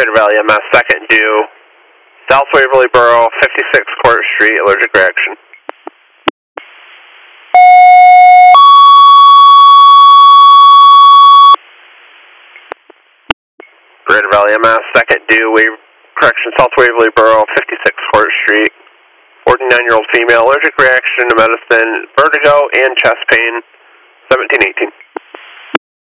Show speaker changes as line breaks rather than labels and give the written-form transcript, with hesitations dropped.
Greater Valley MS, second due, South Waverly Borough, 56 Court Street, allergic reaction. Greater Valley MS, second due, South Waverly Borough, 56 Court Street, 49-year-old female, allergic reaction to medicine, vertigo and chest pain, 1718.